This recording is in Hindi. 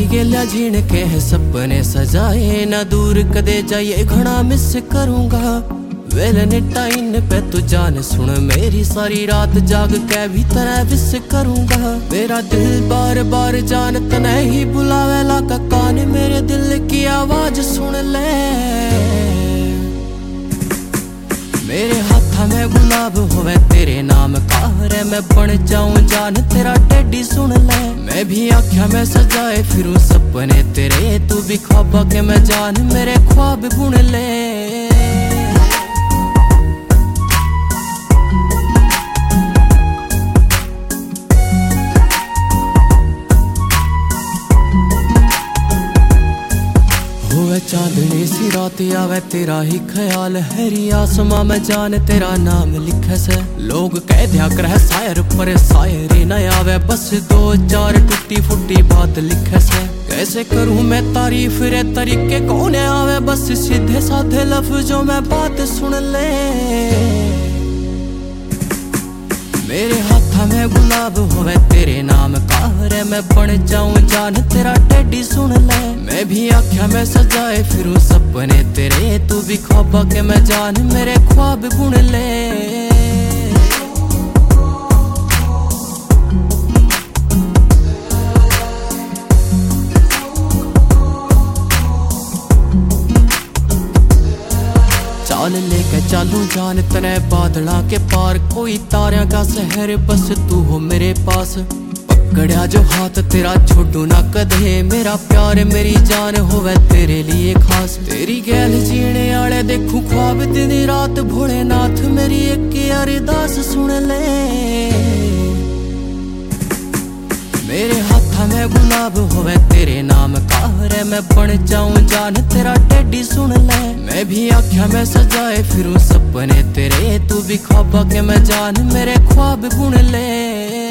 गेल्या झीण के है सपने सजाए ना दूर कदे जाइए घना मिस करूंगा वेलने टाइम पे तू जान सुन मेरी सारी रात जाग के भी तरह विस करूंगा मेरा दिल बार बार जान तने ही बुलावे लाका कान मेरे दिल की आवाज सुन ले मेरे हाथा में गुलाब होवे तेरे नाम का रे मैं बन जाऊं जान तेरा टेडी सुन ले मैं भी आँखों में सजाए फिरूं सपने तेरे तू भी ख्वाबा के मैं जान मेरे ख्वाब बुन ले चांदनी सी रात आवे तेरा ही ख्याल हैरी आसमां में जान तेरा नाम लिखे से लोग कह दिया कर है शायर पर शायरी न आवे बस दो चार टूटी फुटी बात लिखे से कैसे करूं मैं तारीफ रे तरीके कौन आवे बस सीधे साधे लफ्जों में बात सुन ले मेरे हाथा में गुलाब होवे तेरे नाम का रे मैं बन जाऊं जान तेरा टेडी सुन ले मैं भी आँखों में सजाए फिरूं सपने तेरे तू भी ख्वाबा के मैं जान मेरे ख्वाब बुन ले चाल लेके चालू जान तने बादलों के पार कोई तारों का शहर बस तू हो मेरे पास पकड़या जो हाथ तेरा छोड़ू ना कदे मेरा प्यार मेरी जान होवे तेरे लिए खास तेरी गैल जीने आले देखूं ख्वाब दिन रात भोलेनाथ मेरी एक अरदास सुन ले मेरे हाथा में गुलाब होवे तेरे नाम का रे मैं बन जाऊं जान तेरा टेडी सुन ले मैं भी आँखों में सजाए फिरूं सपने तेरे तू भी ख्वाबा के मैं जान मेरे ख्वाब बुन ले